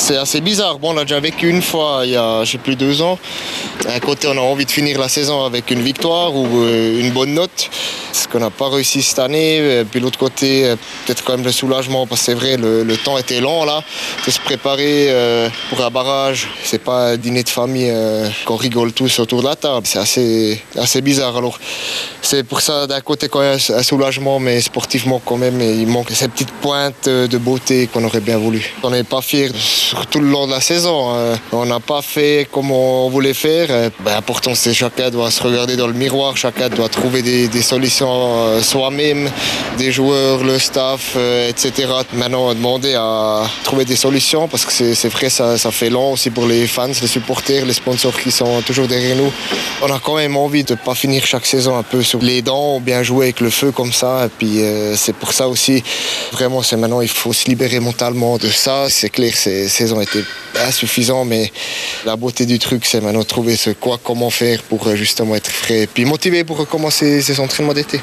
C'est assez bizarre. Bon, on l'a déjà vécu une fois il y a, je sais plus, 2 ans. D'un côté, on a envie de finir la saison avec une victoire ou une bonne note, ce qu'on n'a pas réussi cette année. Puis l'autre côté, peut-être quand même le soulagement, parce que c'est vrai, le temps était long là, de se préparer pour un barrage. C'est pas un dîner de famille qu'on rigole tous autour de la table. C'est assez bizarre. Alors, c'est pour ça, d'un côté, quand même un soulagement, mais sportivement quand même, il manque ces petites pointes de beauté qu'on aurait bien voulu. On n'est pas fiers sur tout le long de la saison. On n'a pas fait comme on voulait faire. L'important, c'est chacun doit se regarder dans le miroir, chacun doit trouver des solutions soi-même, des joueurs, le staff, etc. Maintenant, on a demandé à trouver des solutions parce que c'est vrai, ça fait long aussi pour les fans, les supporters, les sponsors qui sont toujours derrière nous. On a quand même envie de ne pas finir chaque saison un peu sur les dents ou bien jouer avec le feu comme ça. Et puis c'est pour ça aussi, vraiment, c'est maintenant, il faut se libérer mentalement de ça. C'est clair, ces saisons étaient insuffisantes, mais la beauté du truc, c'est maintenant trouver comment faire pour justement être frais et puis motivé pour recommencer ces entraînements d'été.